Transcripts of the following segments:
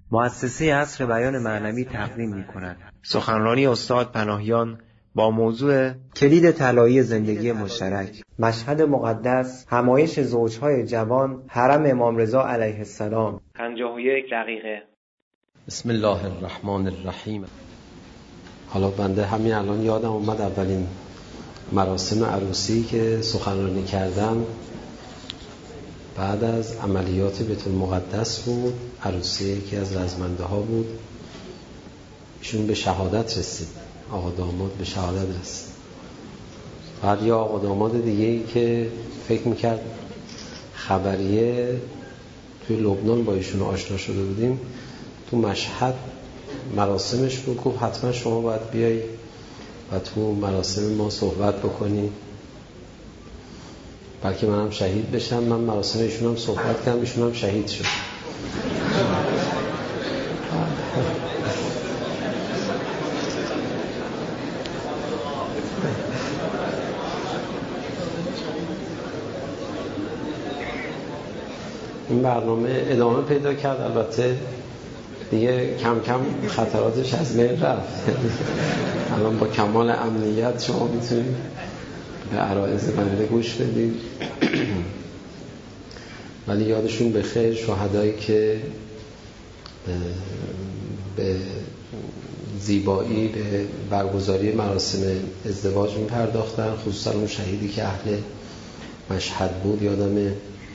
مؤسسه عصر بیان معنوی تقدیم می‌کند سخنرانی استاد پناهیان با موضوع کلید طلایی زندگی مشترک، مشهد مقدس، همایش زوجهای جوان، حرم امام رضا علیه السلام. 51 دقیقه. بسم الله الرحمن الرحیم. حالا بنده همین الان یادم اومد اولین مراسم عروسی که سخنرانی کردم بعد از عملیات بیت المقدس بود. عروسی یکی از رزمنده ها بود، ایشون به شهادت رسید، آقا داماد به شهادت رسید. بعد یا آقا داماد دیگه ای که فکر میکرد خبریه توی لبنان با ایشون آشنا شده بودیم، تو مشهد مراسمش بود، گفت حتما شما باید بیایی و تو مراسم ما صحبت بکنی بلکه منم شهید بشم. من مراسم ایشون هم صحبت کردم، ایشون هم شهید شد. این برنامه ادامه پیدا کرد، البته دیگه کم کم خطراتش از بین رفت. الان با کمال امنیت شما میتونید به عرایض بنده گوش بدید. ولی یادشون بخیر شهدایی که به زیبایی به برگزاری مراسم ازدواج میپرداختن، خصوصا اون شهیدی که اهل مشهد بود. یادم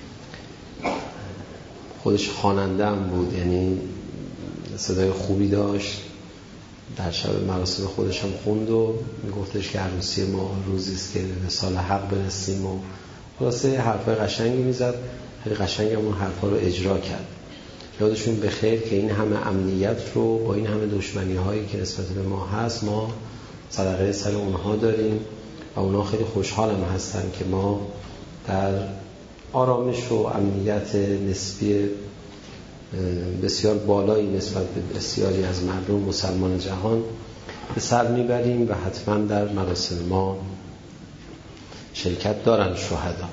خودش خواننده هم بود، یعنی صدای خوبی داشت. در شب مراسم خودش هم خوند و میگفتش که عروسی ما روزیست که به سال حق برسیم و خلاصه حرفای قشنگی میزد. خیلی قشنگ هم اون حرفا رو اجرا کرد. یادشون بخیر که این همه امنیت رو با این همه دشمنی هایی که نسبت به ما هست ما صدقه سر اونها داریم و اونها خیلی خوشحال هم هستن که ما در آرامش و امنیت نسبی بسیار بالایی نسبت به بسیاری از مردم مسلمان جهان به سر میبریم و حتما در مراسم ما شرکت دارن شهدا.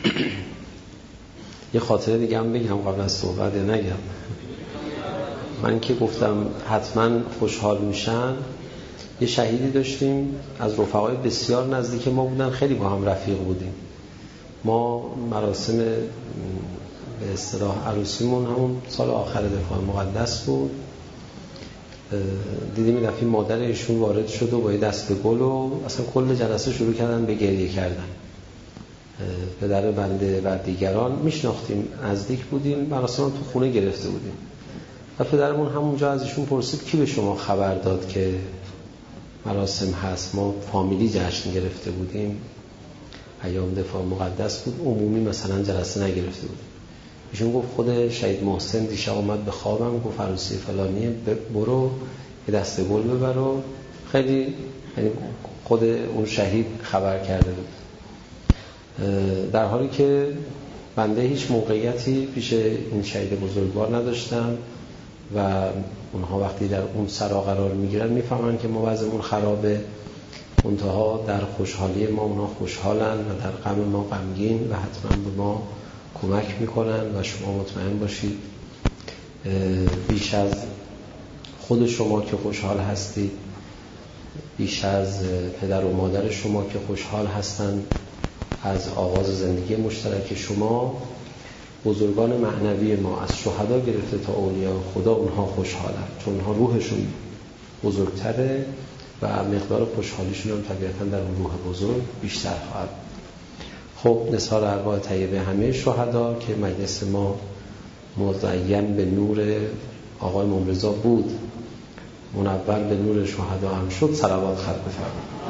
یه خاطره دیگه هم بگم قبل از صحبت یا نگم؟ من که گفتم حتما خوشحال میشن، یه شهیدی داشتیم از رفقای بسیار نزدیک ما بودن، خیلی با هم رفیق بودیم. ما مراسم به اصطلاح عروسیمون همون سال آخر دفاع مقدس بود. دیدیم این دفعه مادر ایشون وارد شد و با یه دسته گل و اصلا کل جلسه شروع کردن به گریه کردن. پدر بنده و دیگران میشناختیم، نزدیک بودیم، مراسم تو خونه گرفته بودیم و پدرمون همونجا از ایشون پرسید کی به شما خبر داد که مراسم هست؟ ما فامیلی جشن گرفته بودیم، ایام دفاع مقدس بود، عمومی مثلا جلسه نگرفته بودیم. ایشون گفت خود شهید محسن دیشب اومد به خوابم، گفت عروسی فلانیه، برو یه دسته گل ببر و خیلی، یعنی خود اون شهید خبر کرده بود. در حالی که بنده هیچ موقعیتی پیش این شهید بزرگوار نداشتم و اونها وقتی در اون سرا قرار میگیرن میفهمن که ما وضعمون خرابه، منتها در خوشحالی ما اونها خوشحالن و در غم ما غمگین و حتما به ما کمک میکنن و شما مطمئن باشید بیش از خود شما که خوشحال هستید، بیش از پدر و مادر شما که خوشحال هستن از آغاز زندگی مشترک شما، بزرگان معنوی ما از شهدا گرفته تا اولیاء خدا اونها خوشحالن، چون اونها روحشون بزرگتره و مقدار خوشحالیشون هم طبیعتاً در اون روح بزرگ بیشتر خواهد. خب نثار ارواح طیبه همه شهدا که مجلس ما مزین به نور آقای امام رضا بود، منور به نور شهدا هم شد. صلوات خط بفرمایید.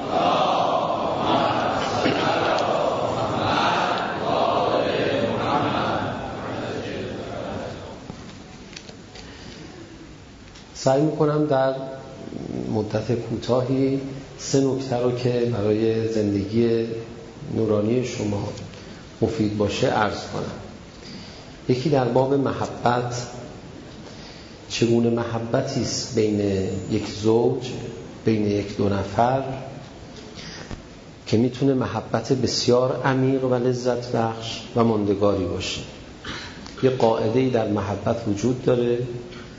سعی میکنم در مدت کوتاهی 3 نکته رو که برای زندگی نورانی شما مفید باشه عرض کنم. یکی در باب محبت، چگونه محبتی است بین یک زوج، بین یک دو نفر که میتونه محبت بسیار عمیق و لذت بخش و ماندگاری باشه. یه قاعده‌ای در محبت وجود داره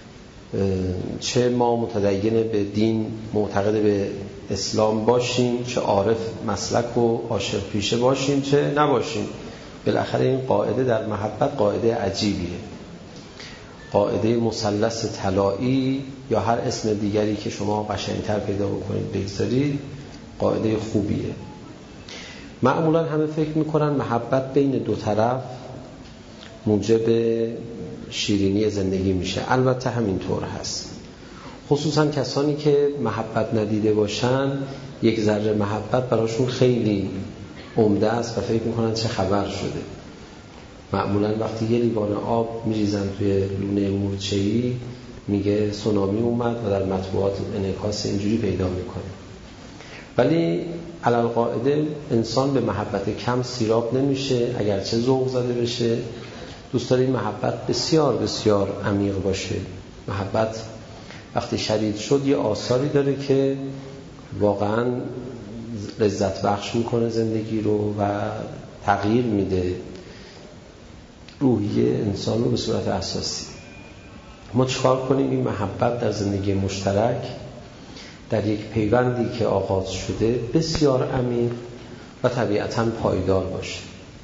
چه ما متدین به دین معتقد به اسلام باشیم، چه عارف مسلک و عاشق پیشه باشیم، چه نباشیم، بالاخره این قاعده در محبت قاعده عجیبیه. قاعده مثلث طلایی یا هر اسم دیگری که شما قشنگتر پیدا بکنید بگذارید، قاعده خوبیه. معمولا همه فکر میکنن محبت بین دو طرف موجب شیرینی زندگی میشه. البته همینطور هست، خصوصا کسانی که محبت ندیده باشن یک ذره محبت براشون خیلی عمده است و فکر میکنن چه خبر شده. معمولا وقتی یه لیوان آب میریزن توی لونه مورچه‌ای میگه سونامی اومد و در مطبوعات انعکاس اینجوری پیدا میکنه. ولی علالقاعده انسان به محبت کم سیراب نمیشه، اگرچه ذوق زده بشه. دوست داره این محبت بسیار بسیار عمیق باشه. محبت وقتی شدید شد یه آثاری داره که واقعا لذت بخش میکنه زندگی رو و تغییر میده روحیه انسان رو به صورت اساسی. ما چیکار کنیم این محبت در زندگی مشترک در یک پیوندی که آغاز شده بسیار عمیق و طبیعتاً پایدار باشه؟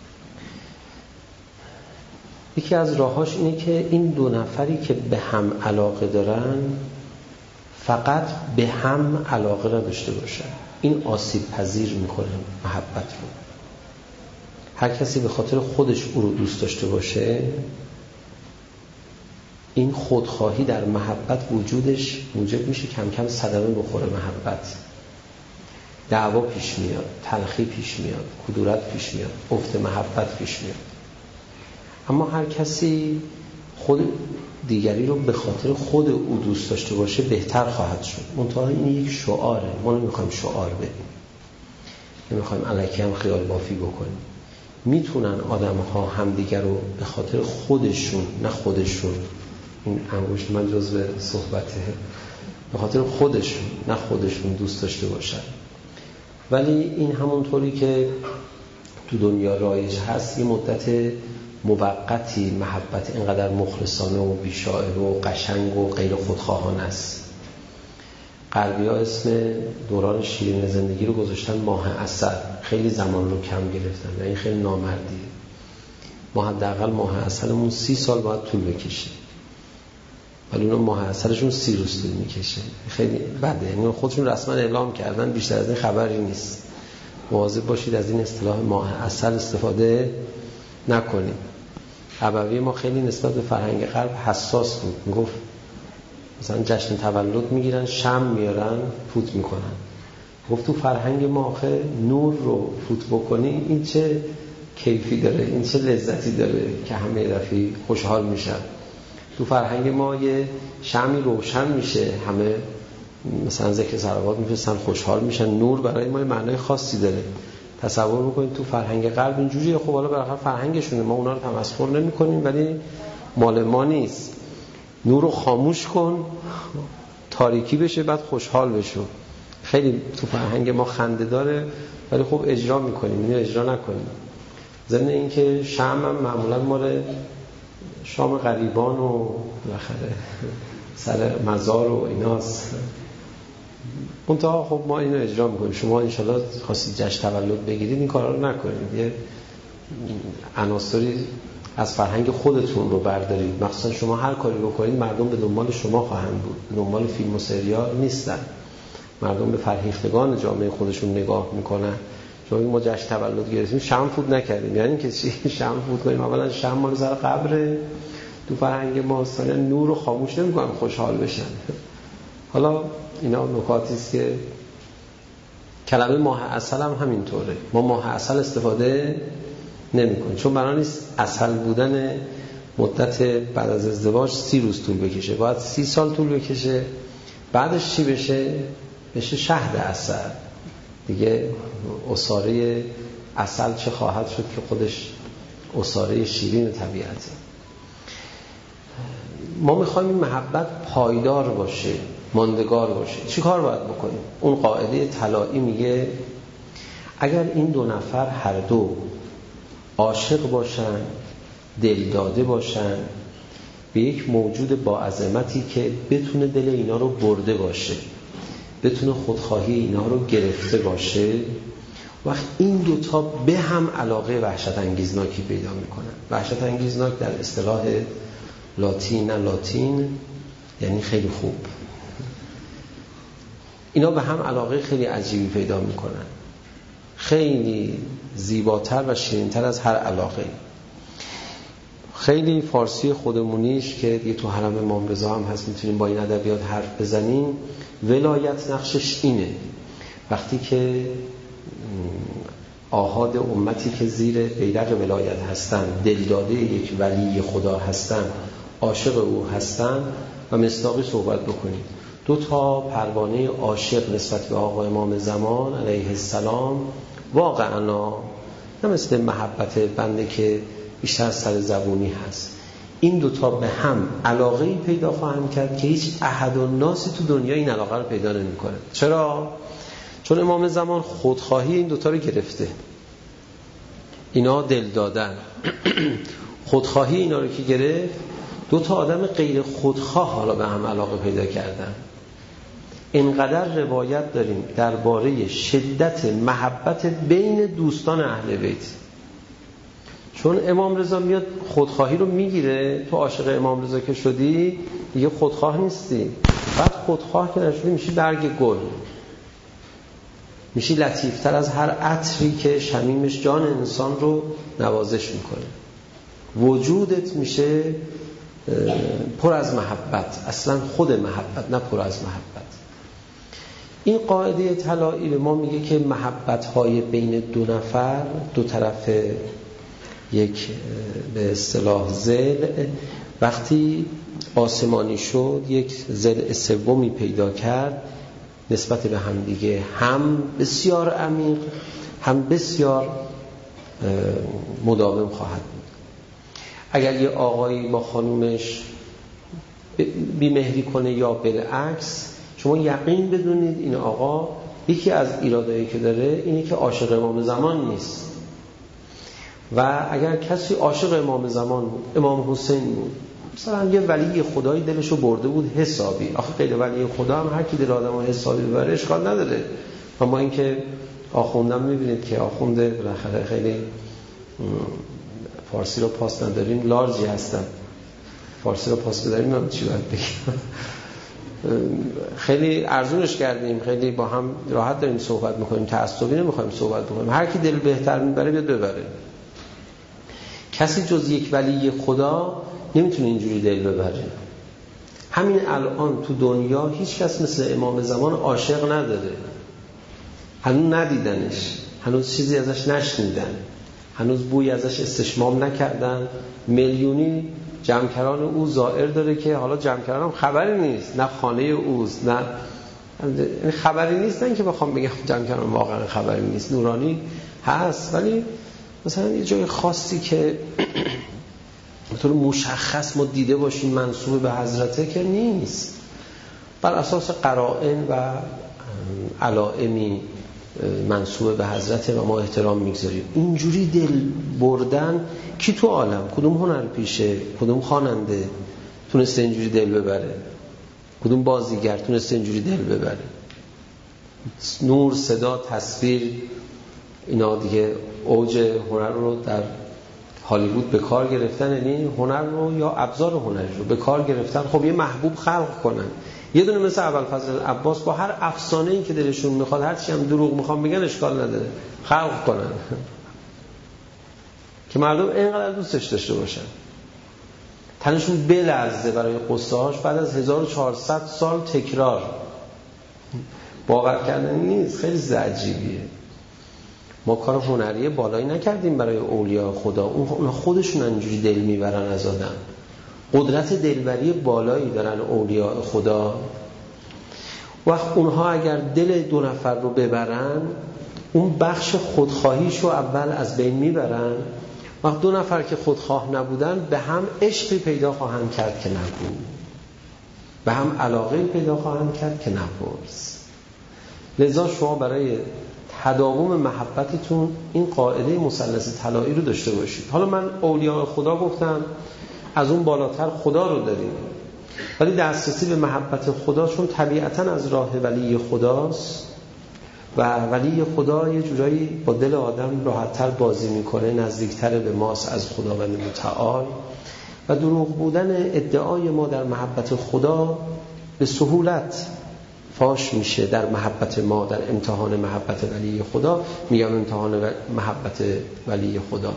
یکی از راهاش اینه که این دو نفری که به هم علاقه دارن فقط به هم علاقه را داشته باشن. این آسیب پذیر میکنه محبت رو. هر کسی به خاطر خودش او رو دوست داشته باشه، این خودخواهی در محبت وجودش موجب میشه کم کم صدمه بخوره محبت. دعوا پیش میاد، تلخی پیش میاد، کدورت پیش میاد، افت محبت پیش میاد. اما هر کسی خود دیگری رو به خاطر خود او دوست داشته باشه بهتر خواهد شد. منتها این یک شعاره، ما نمیخوایم شعار بدیم، نمیخوایم الکی هم خیال بافی بکنیم. میتونن آدم ها همدیگر رو به خاطر خودشون، نه خودشون، این انگشت من جزو صحبته، به خاطر خودشون نه خودشون دوست داشته باشن. ولی این همونطوری که تو دنیا رایج هست یه مدت موقتی محبت اینقدر مخلصانه و بی‌شائبه و قشنگ و غیر خودخواهانه است. غربی‌ها اسم دوران شیرین زندگی رو گذاشتن ماه عسل. خیلی زمان رو کم گرفتن و این خیلی نامردیه. ما حداقل ماه عسلمون 30 سال باید طول بکشه، ولی اون ماه عسلشون 30 روز طول میکشه. خیلی بده. یعنی خودشون رسما اعلام کردن بیشتر از این خبری نیست. مواظب باشید از این اصطلاح ماه عسل استفاده نکنید. ابوی ما خیلی نسبت به فرهنگ غرب حساس بود. میگفت مثلا جشن تولد میگیرن، شمع میارن، فوت میکنن. گفت تو فرهنگ ما آخه نور رو فوت بکنی این چه کیفی داره، این چه لذتی داره که همه دفعه خوشحال میشن. تو فرهنگ ما یه شمعی روشن میشه، همه مثلا ذکر صلوات میفرستن، خوشحال میشن. نور برای ما معنای خاصی داره. تصور میکنید تو فرهنگ غرب اینجوریه. خب حالا بالاخره فرهنگشونه، ما اونا رو تمسخر نمیکنیم، ولی مال ما نیست. نور رو خاموش کن، تاریکی بشه، بعد خوشحال بشو. خیلی تو فرهنگ ما خنده داره، ولی خب اجرا میکنیم، اینو اجرا نکنیم. ضمن این که شمع هم معمولا مال شام غریبان و بالاخره سر مزار و ایناست. منتها خب ما اینو اجرا میکنیم. شما انشالله خواستید جشن تولد بگیرید این کارا رو نکنید. یه عناصری از فرهنگ خودتون رو بردارید. مخصوصا شما هر کاری بکنید مردم به دنبال شما خواهند بود، به دنبال فیلم و سریال نیستن. مردم به فرهیختگان جامعه خودشون نگاه میکنن. شما ما جشن تولد گرفتیم شمع فوت نکردیم، یعنی که چی شمع فوت کنیم؟ اولا شمع مال سر قبره تو فرهنگ ما، ثانیا نور رو خاموش نمیکنن خوشحال بشن. حالا اینا نکاتی است که کلمه ماه عسل هم همینطوره. ما ماه عسل استفاده نمی‌کنیم چون بنا نیست عسل بودن مدت بعد از ازدواج 30 روز طول بکشه، باید 30 سال طول بکشه. بعدش چی بشه؟ بشه شهد عسل دیگه. عصاره عسل چه خواهد شد که خودش عصاره شیرین طبیعته. ما میخوایم این محبت پایدار باشه، ماندگار باشه. چی کار باید بکنیم؟ اون قاعده طلایی میگه اگر این دو نفر هر دو عاشق باشن، دل داده باشن، به یک موجود با عظمتی که بتونه دل اینا رو برده باشه، بتونه خودخواهی اینا رو گرفته باشه. وقت این دوتا به هم علاقه وحشت انگیزناکی پیدا میکنن. وحشت انگیزناک در اصطلاح لاتین یعنی خیلی خوب. اینا به هم علاقه خیلی عجیبی پیدا میکنن، خیلی زیباتر و شیرینتر از هر علاقه. خیلی فارسی خودمونیش که دیگه تو حرم امام رضا هم هست، میتونیم با این ادبیات حرف بزنیم. ولایت نقشش اینه، وقتی که آحاد امتی که زیر بیرق ولایت هستن، دلداده یک ولی خدا هستن، عاشق او هستن و مصداقی صحبت بکنید. دو تا پروانه عاشق نسبت به آقا امام زمان علیه السلام واقعا نه مثل محبت بنده که بیشتر سر زبونی هست. این دوتا به هم علاقه‌ای پیدا خواهند کرد که هیچ احد و ناسی تو دنیا این علاقه رو پیدا نمی‌کنه. چرا؟ چون امام زمان خودخواهی این دوتا رو گرفته، اینا دل دادن. خودخواهی اینا رو که گرفت، دوتا آدم غیر خودخواه حالا به هم علاقه پیدا کردن. اینقدر روایت داریم درباره شدت محبت بین دوستان اهل بیت. چون امام رضا میاد خودخواهی رو میگیره، تو عاشق امام رضا که شدی دیگه خودخواه نیستی. بعد خودخواه که نشدی میشی برگ گل، میشی لطیفتر از هر عطری که شمیمش جان انسان رو نوازش میکنه. وجودت میشه پر از محبت، اصلا خود محبت، نه پر از محبت. این قاعده طلایی به ما میگه که محبت‌های بین دو نفر، دو طرف یک به اصطلاح ضلع، وقتی آسمانی شد یک ضلع سومی پیدا کرد نسبت به هم دیگه، هم بسیار عمیق هم بسیار مداوم خواهد بود. اگر یه آقایی با خانومش بی‌مهری کنه یا بالعکس، شما یقین بدونید این آقا یکی از ایرادایی که داره اینه که عاشق امام زمان نیست. و اگر کسی عاشق امام زمان بود، امام حسین بود، مثلا یه ولی خدایی دلشو برده بود حسابی، آخه غیر ولی خدا هم هر کی دل آدمو حسابی ببره اشکال نداره. اما اینکه آخوندم میبینید که آخونده بالاخره خیلی فارسی رو پاس نداریم، لارجی هستن، فارسی رو پاس بداریم نمیدونم چی باید بگم. خیلی ارزونش کردیم، خیلی با هم راحت داریم صحبت میکنیم، تعصبی نمیخوایم صحبت بکنیم، هر کی دل بهتر میبره بیاد ببره. کسی جز یک ولی خدا نمیتونه اینجوری دل ببره. همین الان تو دنیا هیچ کس مثل امام زمان عاشق نداره، هنوز ندیدنش، هنوز چیزی ازش نشنیدن، هنوز بوی ازش استشمام نکردن. میلیونی جمکران او زائر داره که حالا جمکران هم خبری نیست، نه خانه اوست، نه خبری نیست، نه اینکه بخوام بگم جمکران واقعا خبری نیست، نورانی هست، ولی مثلا یه جای خاصی که به طور مشخص ما دیده باشیم منسوب به حضرته که نیست. بر اساس قرائن و علائمی منسوب به حضرته و ما احترام میگذاریم. اینجوری دل بردن کی تو عالم، کدوم هنرپیشه، کدوم خواننده تونسته اینجوری دل ببره، کدوم بازیگر تونسته اینجوری دل ببره؟ نور، صدا، تصویر، اینا دیگه اوج هنر رو در هالیوود به کار گرفتن، یعنی هنر رو یا ابزار هنری رو به کار گرفتن. خب یه محبوب خلق کنن، یه دونه مثل ابوالفضل عباس با هر افسانه‌ای که دلشون میخواد، هر چی هم دروغ میخوام بگن اشکال نداره، خلق کنن که مردم اینقدر دوستش داشته باشن، تنشون بلرزه برای قصه‌هاش بعد از 1400 سال تکرار. باور کردنی نیست، خیلی عجیبیه. ما کار هنری بالایی نکردیم برای اولیاء خدا، اون خودشون اینجوری دل میبرن از آدم، قدرت دلبری بالایی دارن اولیاء خدا. وقت اونها اگر دل دو نفر رو ببرن، اون بخش خودخواهیشو اول از بین میبرن. وقت دو نفر که خودخواه نبودن به هم عشقی پیدا خواهند کرد که نگو، به هم علاقه پیدا خواهند کرد که نپرس. لذا شما برای تداوم محبتتون این قاعده مثلث طلایی رو داشته باشید. حالا من اولیاء خدا گفتم، از اون بالاتر خدا رو داریم، ولی دسترسی به محبت خدا چون طبیعتاً از راه ولی خداست و ولی خدا یه جورایی با دل آدم راحت‌تر بازی میکنه، نزدیکتر به ماست از خداوند متعال و دروغ بودن ادعای ما در محبت خدا به سهولت فاش میشه در محبت ما، در امتحان محبت ولی خدا. میگم امتحان محبت ولی خدا،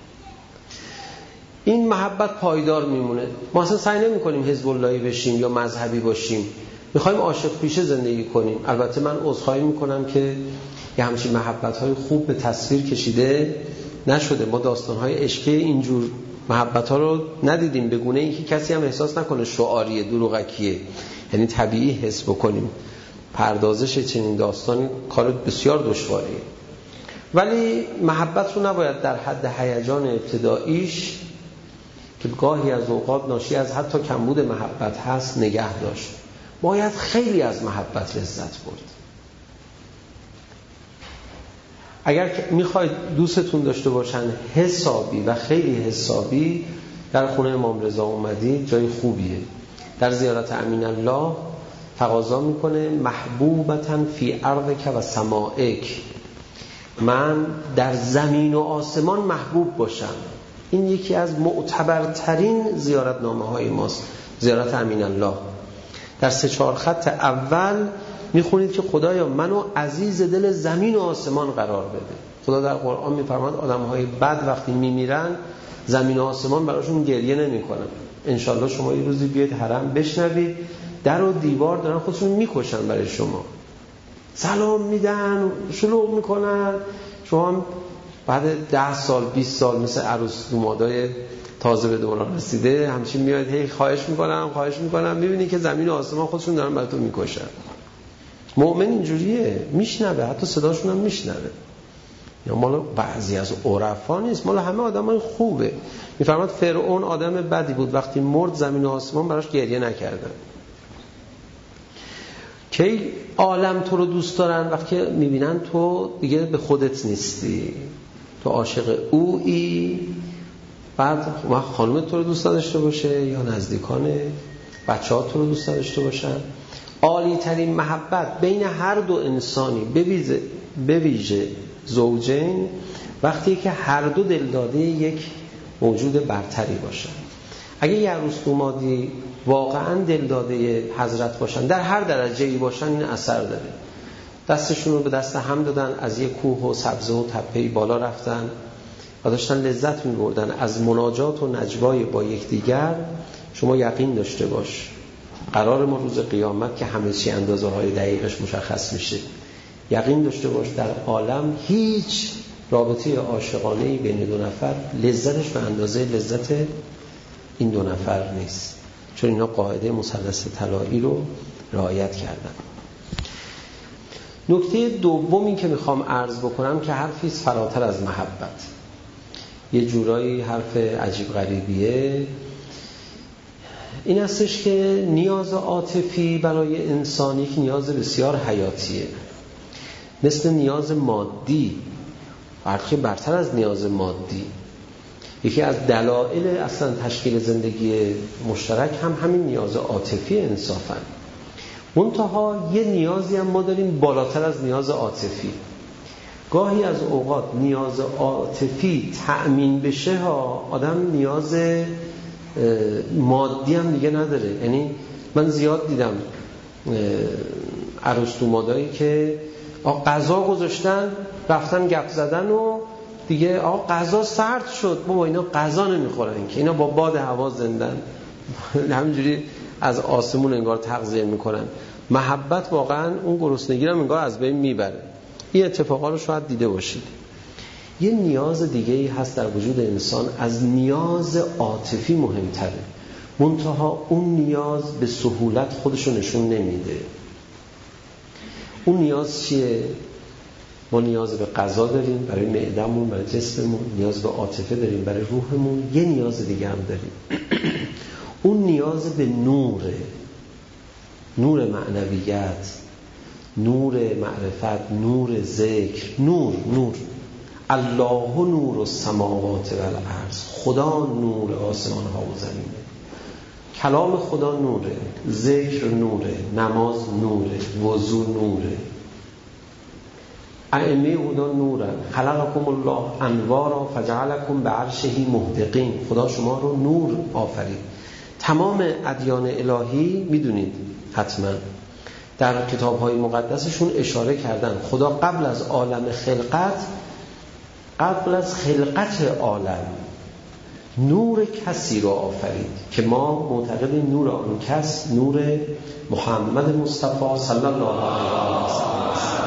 این محبت پایدار میمونه. ما اصلا سعی نمی کنیم حزب اللهی بشیم یا مذهبی باشیم، میخوایم عاشق پیشه زندگی کنیم. البته من عذرخواهی میکنم که یه همچین محبت‌های خوب به تصویر کشیده نشده، ما داستان‌های عشقی اینجور محبت‌ها رو ندیدیم به گونه اینکه کسی هم احساس نکنه شعاریه، دروغکیه. یعنی طبیعی حس بکنیم پردازش چنین داستانی کار بسیار دشواریه، ولی محبت رو نباید در حد هیجان ابتداییش که گاهی از اوقات ناشی از حتی کمبود محبت هست نگه داشت. باید خیلی از محبت لذت برد. اگر میخواید دوستتون داشته باشن حسابی و خیلی حسابی، در خونه امام رضا اومدید، جای خوبیه. در زیارت امین الله تقاضا میکنه محبوبتن فی ارضک و سمائک، من در زمین و آسمان محبوب باشم. این یکی از معتبرترین زیارتنامه های ماست، زیارت امین الله. در 3-4 خط اول میخونید که خدایا منو عزیز دل زمین و آسمان قرار بده. خدا در قرآن میفرماد آدم‌های بد وقتی میمیرن زمین و آسمان براشون گریه نمیکنن. انشالله شما یه روزی بیاید حرم بشنوید در و دیوار دارن خودشون میکشن برای شما، سلام میدن، شلوغ میکنن. شما بعد 10 سال 20 سال مثل عروس دومادای تازه به دوران رسیده همچین میاد هی خواهش میکنم، میبینی که زمین و آسمان خودشون دارن برای تو میکشن. مؤمن اینجوریه، میشنوه، حتی صداشون هم میشنوه. یا مال بعضی از عرفا نیست، مال همه آدمای خوبه. میفرماد فرعون آدم بدی بود، وقتی مرد زمین و آسمان براش گریه نکردن. که عالم تو رو دوست دارن وقتی میبینن تو دیگه به خودت نیستی، تو عاشق اویی. بعد خانومت تو رو دوست داشته باشه یا نزدیکانه، بچه‌ها تو رو دوست داشته باشن. عالی ترین محبت بین هر دو انسانی به ویژه زوجین وقتی که هر دو دلداده یک موجود برتری باشن. اگه یه عروس دومادی واقعا دلداده حضرت باشن، در هر درجه‌ای باشن، این اثر داره. دستشون رو به دست هم دادن، از یک کوه و سبزه و تپه‌ای بالا رفتن و داشتن لذت می‌بردن از مناجات و نجوای با یکدیگر. شما یقین داشته باش قرار ما روز قیامت که همه چی اندازه‌های دقیقش مشخص میشه، یقین داشته باش در عالم هیچ رابطه عاشقانه‌ای بین دو نفر لذتش به اندازه لذت این دو نفر نیست، چون اینا قاعده مثلث طلایی رو رعایت کردن. نکته دومی که میخوام عرض بکنم که حرفی است فراتر از محبت، یه جورایی حرف عجیب غریبیه. این هستش که نیاز عاطفی برای انسان یک نیاز بسیار حیاتیه، مثل نیاز مادی، فرقی برتر از نیاز مادی. یکی از دلایل اصلا تشکیل زندگی مشترک هم همین نیاز عاطفی انصافاً. منتها یه نیازی هم ما داریم بالاتر از نیاز عاطفی. گاهی از اوقات نیاز عاطفی تأمین بشه ها، آدم نیاز مادی هم دیگه نداره. یعنی من زیاد دیدم عروس دومادایی که غذا گذاشتن رفتن گپ زدن و دیگه غذا سرد شد، بابا اینا غذا نمیخورن که، اینا با باد هوا زندن، همینجوری از آسمون انگار تغذیه میکنن. محبت واقعا اون گرسنگی رو انگار از بین میبره. این اتفاقا رو شاید دیده باشید. یه نیاز دیگه‌ای هست در وجود انسان از نیاز عاطفی مهمتره، منتها اون نیاز به سهولت خودشو نشون نمیده. اون نیاز چیه؟ ما نیاز به غذا داریم برای معده‌مون، برای جسممون، نیاز به عاطفه داریم برای روحمون، یه نیاز دیگه هم داریم. اون نیاز به نوره، نور معنویت، نور معرفت، نور ذکر، نور الله نور السماوات والارض، خدا نور آسمان ها و زمینه. کلام خدا نوره، ذکر نوره، نماز نوره، وضو نوره، ائمه هدی نورن، خلقکم الله انوارا فجعلکم بعرشه محدقین. خدا شما رو نور آفرید. تمام ادیان الهی میدونید حتما در کتاب‌های مقدسشون اشاره کردن خدا قبل از عالم خلقت، قبل از خلقت عالم نور کسی رو آفرید که ما معتقدیم نور آن کس نور محمد مصطفی صلی الله علیه و سلم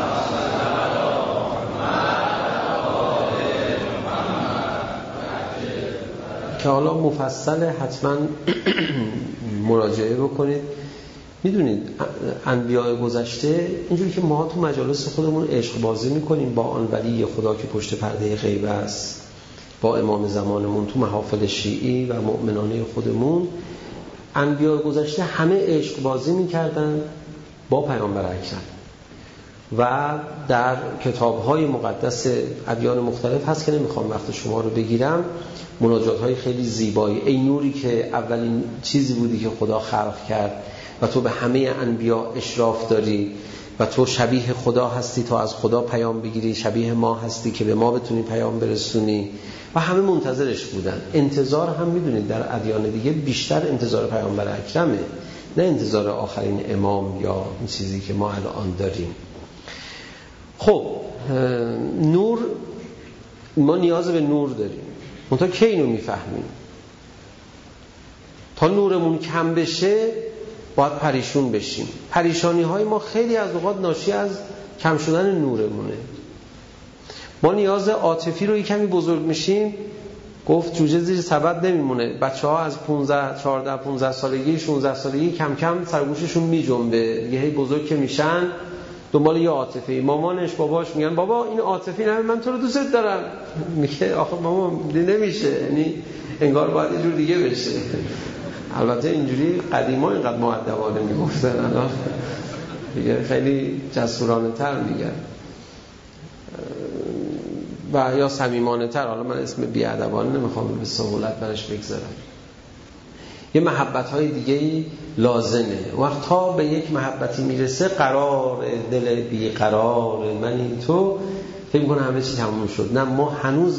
که حالا مفصل حتما مراجعه بکنید. میدونید انبیاء گذشته اینجوری که ما تو مجالس خودمون عشق بازی میکنیم با آن ولی خدا که پشت پرده غیب است، با امام زمانمون تو محافل شیعی و مؤمنانه خودمون، انبیاء گذشته همه عشق بازی میکردن با پیامبر اکرم و در کتاب‌های مقدس ادیان مختلف هست که نمیخوام وقت شما رو بگیرم. مناجات‌های خیلی زیبایی: ای نوری که اولین چیزی بودی که خدا خلق کرد و تو به همه انبیا اشراف داری و تو شبیه خدا هستی تا از خدا پیام بگیری، شبیه ما هستی که به ما بتونی پیام برسونی. و همه منتظرش بودن. انتظار هم میدونید در ادیان دیگه بیشتر انتظار پیامبر اکرمه، نه انتظار آخرین امام یا این چیزی که ما الان داریم. خب نور، ما نیاز به نور داریم. منتها کی اینو میفهمیم؟ تا نورمون کم بشه باید پریشون بشیم. پریشانی های ما خیلی از اوقات ناشی از کم شدن نورمونه. ما نیاز عاطفی رو کمی بزرگ میشیم، گفت جوجه زیر سبد نمیمونه. بچه‌ها از 14-15 سالگی 16 سالگی کم کم سرگوششون میجنبه، یه هی بزرگ که میشن دنبال یه عاطفی. مامانش باباش میگن بابا این عاطفی نه، من تو رو دوست دارم. میگه آخه مامان نمیشه، یعنی انگار باید یه جور دیگه بشه. البته اینجوری قدیما اینقدر مؤدبانه میگفتن، الان دیگه خیلی جسورانه تر میگن و یا صمیمانه تر. حالا من اسم بی‌ادبانه نمیخوام به سهولت برش بگذارم. یه محبت‌های دیگه‌ای لازمه. وقت تا به یک محبتی میرسه قرار دل بیقرار من این تو فکر می‌کنه همه چی تموم شد. نه، ما هنوز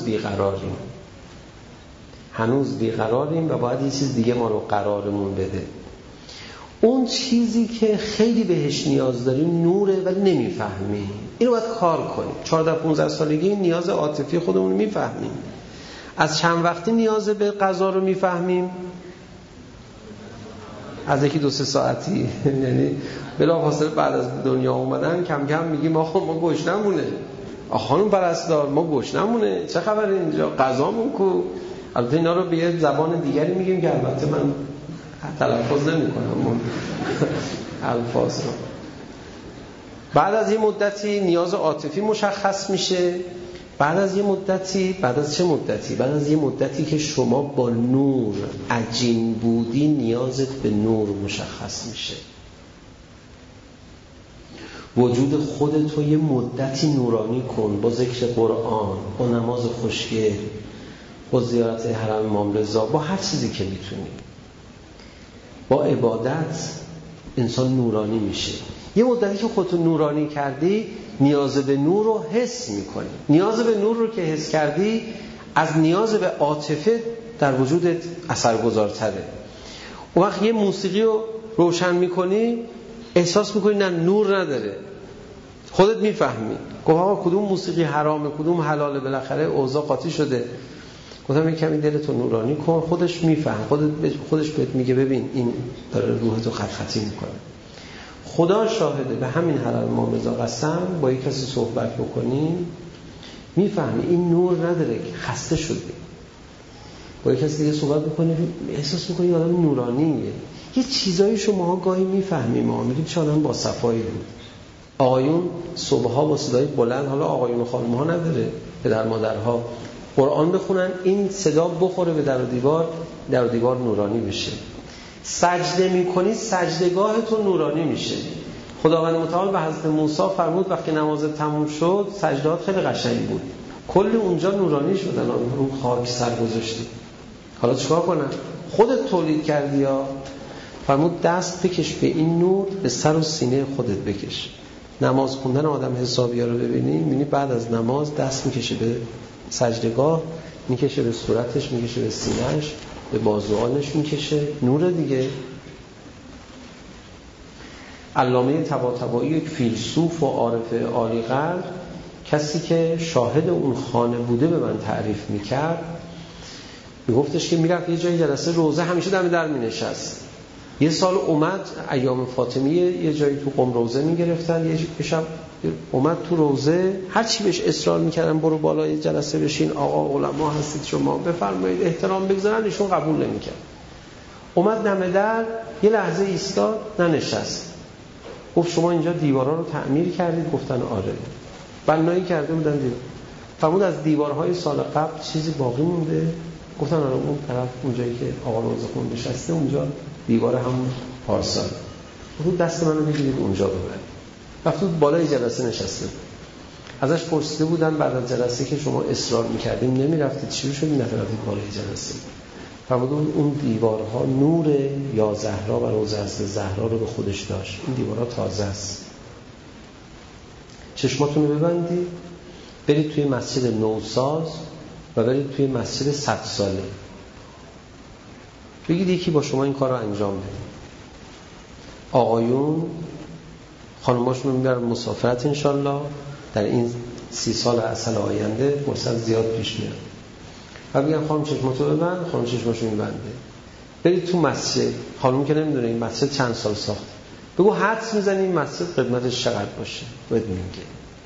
بیقراریم و باید یه چیز دیگه ما رو قرارمون بده. اون چیزی که خیلی بهش نیاز داریم نوره ولی نمیفهمیم. اینو باید کار کنیم. 14-15 سالگی نیاز عاطفی خودمون رو میفهمیم. از چند وقتی نیاز به غذا رو میفهمیم؟ از یکی 2-3 ساعتی. یعنی بلافاصله بعد از دنیا اومدن کم کم میگیم آخه ما گشنمونه، آخه خانم پرستار ما گشنمونه، چه خبره اینجا غذامون کو. البته اینا رو به یه زبان دیگری میگیم که البته من تلفظ نمی‌کنم الفاظ رو. بعد از یه مدتی نیاز عاطفی مشخص میشه. بعد از یه مدتی بعد از یه مدتی که شما با نور عجین بودی نیازت به نور مشخص میشه. وجود خودت رو یه مدتی نورانی کن با ذکر قرآن، با نماز خوشگل، با زیارت حرم امام رضا، با هر چیزی که میتونی. با عبادت انسان نورانی میشه. یه مدتی که خودتو نورانی کردی نیاز به نور رو حس میکنی. نیاز به نور رو که حس کردی از نیاز به عاطفه در وجودت اثرگذارتره. اون وقت یه موسیقی رو روشن میکنی احساس میکنی نه نور نداره، خودت میفهمی. گفت آقا کدوم موسیقی حرامه کدوم حلاله، بالاخره اوضاع قاطی شده. گفتم یک کمی دلتو نورانی کن. خودش میفهم، خودش بهت میگه ببین این داره روحتو خطی میکنه. خدا شاهده، به همین حرم امام رضا قسم با یک کسی صحبت بکنی میفهمی این نور نداره، خسته شده. با یک کسی دیگه صحبت بکنی احساس میکنی آدم نورانیه. یه چیزایی شما گاهی میفهمیم. ما میگیم چانم با صفایی بود. آقایون صبحها با صدای بلند، حالا آقایون و خانم‌ها نداره، پدر مادرها قرآن بخونن این صدا بخوره به در و دیوار نورانی بشه. سجده میکنی سجدگاهتون نورانی میشه. خداوند متعال به حضرت موسی فرمود وقتی نماز تموم شد سجدات خیلی قشنگ بود، کل اونجا نورانی شدن، رو خاک سر گذاشتی. حالا چیکار کنم؟ خودت تولید کردی یا فرمود دست بکش به این نور، به سر و سینه خودت بکش. نماز خوندن آدم حسابی ها رو ببینی بعد از نماز دست میکشه به سجدگاه، میکشه به صورتش، میکشه به سینهش، به بازوانش میکشه، نور دیگه. علامه طباطبایی یک فیلسوف و عارف عالی قدر، کسی که شاهد اون خانه بوده به من تعریف میکرد، میگفتش که میرفت یه جایی جلسه روزه همیشه دم در مینشست. یه سال اومد ایام فاطمیه یه جایی تو قم روزه میگرفتن، یه شب اومد تو روزه، هر چی بهش اصرار میکردن برو بالای جلسه بشین، آقا علما هستید شما بفرمایید احترام بگذارن، ایشون قبول نمیکرد. اومد دم در یه لحظه ایستاد، ننشست. گفت شما اینجا دیوارا رو تعمیر کردید؟ گفتن آره. بنایی کرده بودن دیوار. فرمود از دیوارهای سال قبل چیزی باقی مونده؟ گفتن آره اون طرف اونجایی که آقا روزخون نشسته اونجا دیوار همون پارسال. گفت دست منو بگیرید اونجا ببرید. رفت بالای جلسه نشسته. ازش پرسیده بودن بعد از جلسه که شما اصرار می‌کردیم نمی‌رفتید چی شد این دفعه رفتید بالای جلسه؟ فرمود اون دیوارها نور یا زهرا و روزه از زهرا رو به خودش داشت. این دیوارها تازه است. چشماتون رو ببندید، برید توی مسجد نوساز و برید توی مسجد 100 ساله. بگید یکی با شما این کار رو انجام بده. آقایون خانماشون رو میبرن مسافرت انشالله، در این 30 سال عسل آینده فرصت زیاد پیش میاد و بگن خانم چشماتو ببند، خانم چشماشو میبنده. برید تو مسجد، خانم که نمیدونه این مسجد چند سال ساخته، بگو حدس میزنی این مسجد قدمتش چقدر باشه، باید میگه.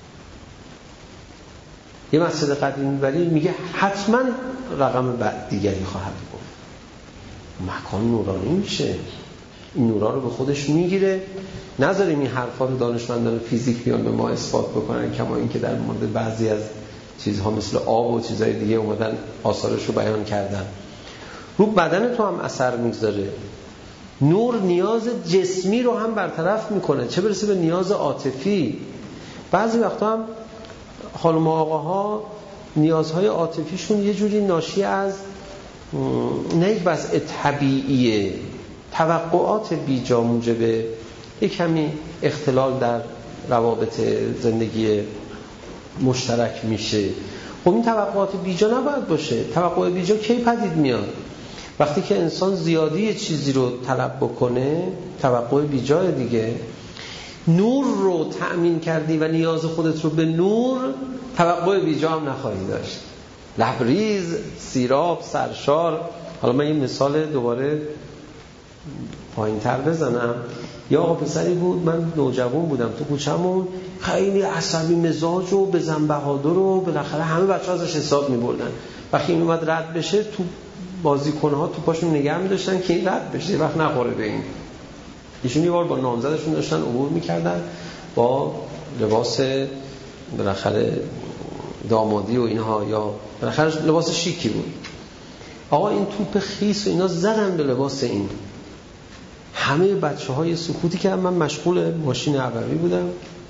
یه مسجد قدیمی ولی میگه حتما رقم بعد دیگری خواهد گفت. مکان نورانی میشه، این نورا رو به خودش میگیره. نذاریم این حرفا رو دانشمندان فیزیک بیان به ما اثبات بکنن، کما اینکه در مورد بعضی از چیزها مثل آب و چیزهای دیگه اومدن آثارش رو بیان کردن. رو بدن تو هم اثر میگذاره. نور نیاز جسمی رو هم برطرف میکنه، چه برسه به نیاز عاطفی. بعضی وقتا هم خانم و آقاها نیازهای عاطفیشون یه جوری ناشی از نه یک وضع طبیعیه، توقعات بیجا موجب یک کمی اختلال در روابط زندگی مشترک میشه. خب این توقعات بیجا نباید باشه. توقع بیجا کی پدید میاد؟ وقتی که انسان زیادی چیزی رو طلب بکنه، توقع بیجا دیگه. نور رو تأمین کردی و نیاز خودت رو به نور، توقع بیجا هم نخواهی داشت. لبریز، سیراب، سرشار. حالا من یه مثال دوباره پایین‌تر بزنم. یا آقا پسری بود، من نوجوان بودم تو کوچه‌مون، خیلی عصبی مزاج و بزن بهادر و بالاخره همه بچه‌ها ازش حساب می‌بردن. وقتی این اومد رد بشه تو بازیکن‌ها تو پاشون نگه می‌داشتن که این رد بشه، وقت نخوره به این. ایشون یه بار با نامزدشون داشتن عبور می‌کردن با لباس بالاخره دامادی و اینها، یا بالاخره لباس شیکی بود. آقا این توپ خیس و اینا زدن به لباس این. همه بچه‌های سکوتی که من مشغول ماشین عربی بودم،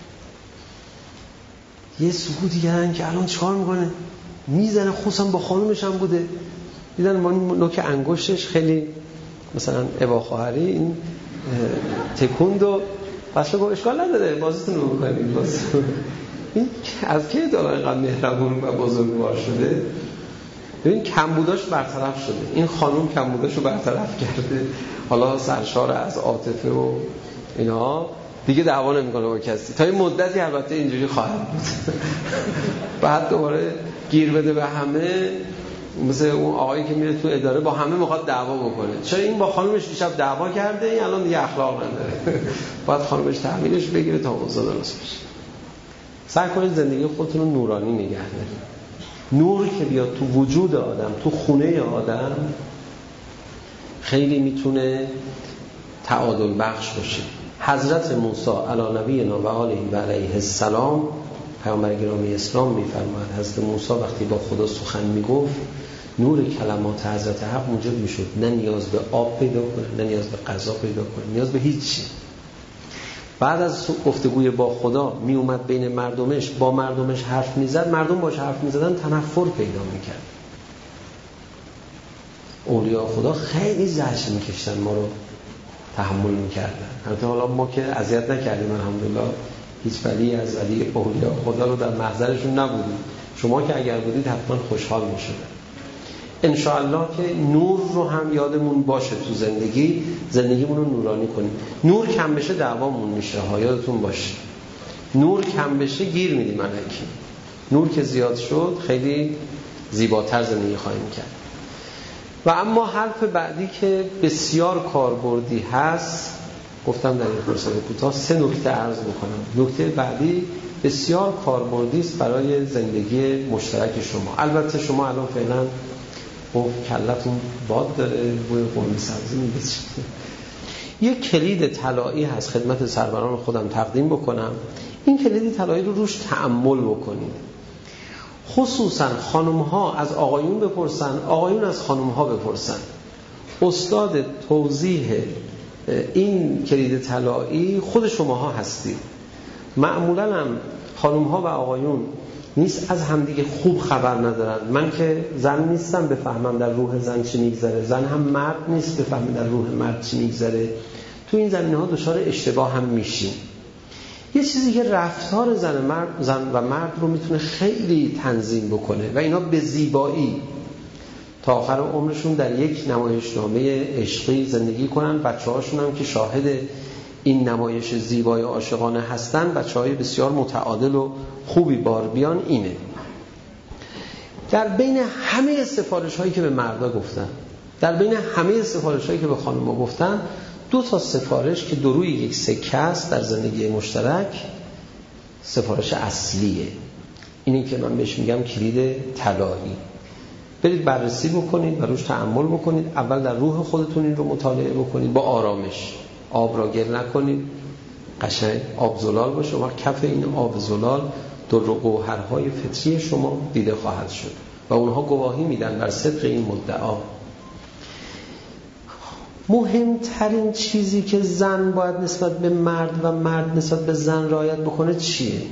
یه سکوتی کردن که الان چیکار میکنه، میزنه. خصوصا با خانومش هم بوده، دیدن ما نوک انگشتش خیلی مثلا ابا خواهری این تکوند و بچه گفت اشکال نداره بازیتون رو بکنید. این از کی داره اینقدر مهربون و بزرگوار شده؟ ببین کمبوداش برطرف شده. این خانوم کمبوداشو برطرف کرده، حالا سرشار از عاطفه و اینا، دیگه دعوا نمیکنه با کسی. تا این مدتی البته اینجوری خواهد بود. بعد دوباره گیر بده به همه، مثل اون آقایی که میره تو اداره با همه میخواد دعوا بکنه. چرا این با خانومش دیشب دعوا کرده، این الان دیگه اخلاق نداره. باید خانومش تحویلش بگیره تا اوضاع درست بشه. سعی کنید زندگی خودتون رو نورانی نگه دارید. نور که بیاد تو وجود آدم، تو خونه آدم، خیلی میتونه تعادل بخش باشه. حضرت موسی علی نبینا و آله و علیه السلام، پیامبر گرامی اسلام میفرماید حضرت موسی وقتی با خدا سخن میگفت، نور کلمات حضرت حق موجب میشد نه نیاز به آب پیدا کنه، نه نیاز به غذا پیدا کنه، نیاز به هیچی. بعد از گفتگوی با خدا می اومد بین مردمش، با مردمش حرف میزد، مردم باش حرف میزدن تنفر پیدا میکرد. اولیاء خدا خیلی زجر میکشتن ما رو تحمل میکردن. البته حالا ما که اذیت نکردیم الحمدلله، هیچ ولی از ولی اولیاء خدا رو در محضرشون نبودیم. شما که اگر بودید حتما خوشحال میشدید. ان شاء الله که نور رو هم یادمون باشه تو زندگیمون رو نورانی کنیم. نور کم بشه دعوامون میشه ها، یادتون باشه. نور کم بشه گیر میدیم الکی. نور که زیاد شد خیلی زیباتر زندگی خواهیم کرد. و اما حرف بعدی که بسیار کاربردی هست، گفتم در این فرصت کوتاه 3 نکته عرض بکنم. نکته بعدی بسیار کاربردی است برای زندگی مشترک شما. البته شما الان فعلا کلتون باد داره، بوی قرمه سبزی می‌کشه. یک کلید طلایی هست خدمت سروران خودم تقدیم بکنم. این کلید طلایی رو روش تأمل بکنید. خصوصا خانم‌ها از آقایون بپرسن، آقایون از خانم‌ها بپرسن. استاد توضیح این کلید طلایی خود شماها هستید. معمولاً هم خانم‌ها و آقایون نیست از همدیگه خوب خبر ندارن. من که زن نیستم بفهمم در روح زن چی میگذره، زن هم مرد نیست بفهمه در روح مرد چی میگذره. تو این زمینه‌ها دچار اشتباه هم میشیم. یه چیزی که رفتار زن و مرد رو میتونه خیلی تنظیم بکنه و اینا به زیبایی تا آخر عمرشون در یک نمایشنامه عشقی زندگی کنن. بچه‌هاشون هم که شاهد این نمایش زیبای عاشقانه هستن، بچه‌های بسیار متعادل و خوبی بار بیان. اینه در بین همه سفارش‌هایی که به مردا گفتن، در بین همه سفارش‌هایی که به خانم‌ها گفتن، 2 تا سفارش که دو روی یک سکه است در زندگی مشترک، سفارش اصلیه. اینی که من بهش میگم کلید طلایی. برید بررسی بکنید و روش تأمل بکنید. اول در روح خودتون این رو مطالعه بکنید با آرامش. آب را گل نکنید، قشنگ آب زلال باشه و کف این آب زلال در گوهرهای فطری شما دیده خواهد شد و اونها گواهی میدن بر صدق این مدعا. مهمترین چیزی که زن باید نسبت به مرد و مرد نسبت به زن رعایت بکنه چیه؟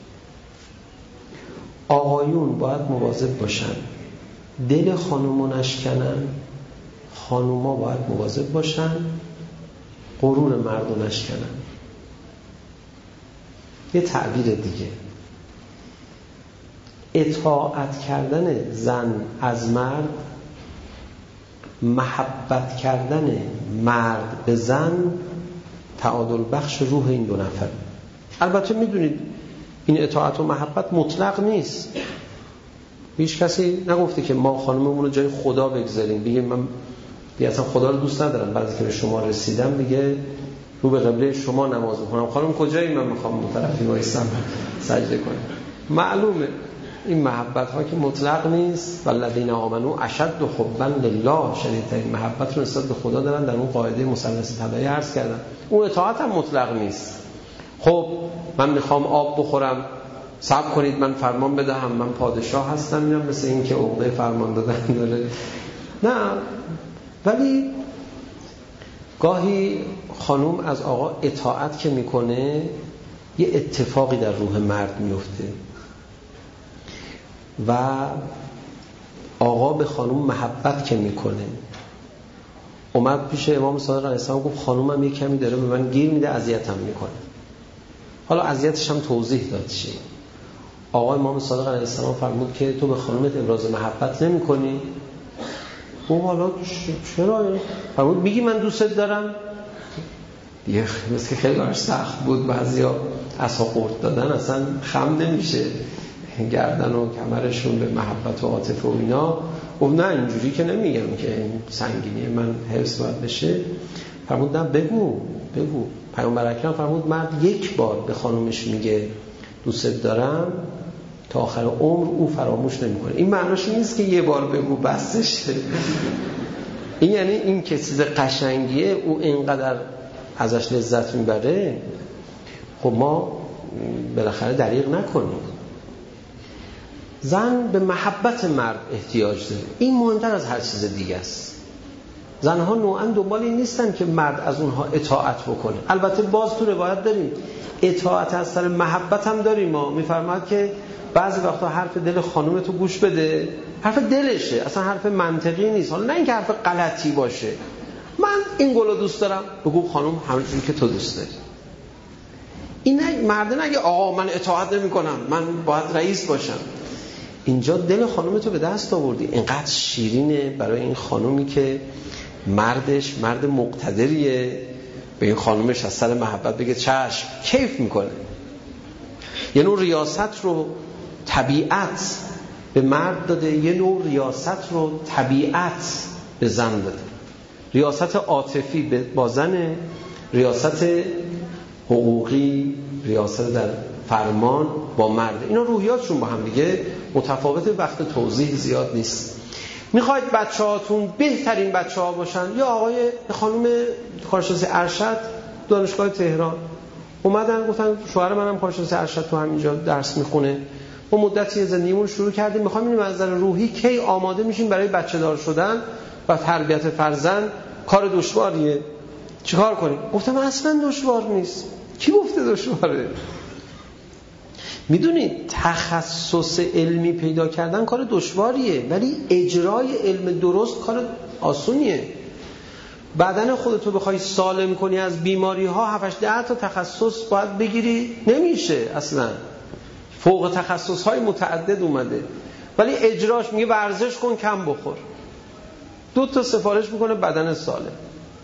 آقایون باید مواظب باشن دل خانومو نشکنن، خانوما باید مواظب باشن غرور مردو نشکنن. یه تعبیر دیگه، اطاعت کردن زن از مرد، محبت کردن مرد به زن تعادل بخش روح این 2 نفر. البته میدونید این اطاعت و محبت مطلق نیست. هیچ کسی نگفته که ما خانممون رو جای خدا بگذاریم، بگیم من اصلا خدا رو دوست ندارم، بعضی که به شما رسیدم دیگه رو به قبله شما نماز بخونم. خانم کجایی؟ من میخوام اون طرفی وایسم سجده کنم. معلومه این محبت ها که مطلق نیست. والذین آمنوا اشد حبا لله، شدیدترین محبت رو نسبت به خدا دارن. در اون قاعده مثلث طلایی عرض کردم. اون اطاعت هم مطلق نیست. خب من میخوام آب بخورم، صبر کنید من فرمان بدهم، من پادشاه هستم. اینم مثل این که عقده فرمان دادن داره. نه، ولی گاهی خانوم از آقا اطاعت که میکنه یه اتفاقی در روح مرد میفته و آقا به خانوم محبت که میکنه. اومد پیش امام صادق علیه السلام گفت خانومم یه کمی داره به من گیر میده، اذیتم میکنه. حالا اذیتش هم توضیح داد چیه. آقا امام صادق علیه السلام فرمود که تو به خانومت ابراز محبت نمیکنی؟ او حالا چرا؟ فرمود میگی من دوست دارم؟ دیگه مثل که خیلی براش سخت بود. بعضیا عصا قورت دادن اصلا خم نمیشه، گردن و کمرشون به محبت و عاطفه و اینا. گفت نه اینجوری که نمیگم که این سنگینی من حفظ باید بشه. فرمود نه بگو. پیامبر اکرم فرمود مرد 1 بار به خانومش میگه دوست دارم تا آخر عمر او فراموش نمیکنه. این معناش نیست که 1 بار بگو بسش. این یعنی این که چیز قشنگیه او اینقدر ازش لذت میبره. خب ما بالاخره دریغ نکنیم. زن به محبت مرد احتیاج داره. این مهمتر از هر چیز دیگه است. زنها نوعا دنبال این نیستن که مرد از اونها اطاعت بکنه. البته باز تو روایت داریم اطاعت از سر محبت هم داریم. ما میفرماد که بعضی وقتا حرف دل خانومتو گوش بده. حرف دلشه، اصلا حرف منطقی نیست. حالا نه اینکه حرف غلطی باشه، من این گلو دوست دارم، بگو خانم همونجوری که تو دوست داری. این مرد نگه آقا من اطاعت نمی کنم، من باید رئیس باشم. اینجا دل خانومتو به دست آوردی. اینقدر شیرینه برای این خانومی که مردش مرد مقتدریه، به این خانومش از سر محبت بگه چشم، کیف میکنه. یه نوع ریاست رو طبیعت به مرد داده، یه نوع ریاست رو طبیعت به زن داده. ریاست عاطفی با زن، ریاست حقوقی، ریاست در فرمان با مرد. اینا روحیاتشون با هم دیگه متفاوته، وقت توضیح زیاد نیست. میخواید بچه‌هاتون بهترین بچه‌ها باشن، یا آقای خانم کارشناس ارشد دانشگاه تهران اومدن گفتن شوهر منم کارشناس ارشد تو همینجا درس میخونه، ما مدتی زندگیمون شروع کردیم، میخوایم ببینیم از نظر روحی کی آماده میشیم برای بچه دار شدن و تربیت فرزند. کار دشواریه، چیکار کنیم؟ گفتم اصلا دشوار نیست. کی گفته دشواره؟ میدونید تخصص علمی پیدا کردن کار دشواریه، ولی اجرای علم درست کار آسونیه. بدن خودتو بخوای سالم کنی از بیماری ها 7-10 تا تخصص باید بگیری، نمیشه اصلا. فوق تخصص های متعدد اومده، ولی اجراش میگه ورزش کن کم بخور. 2 تا سفارش میکنه بدن سالم.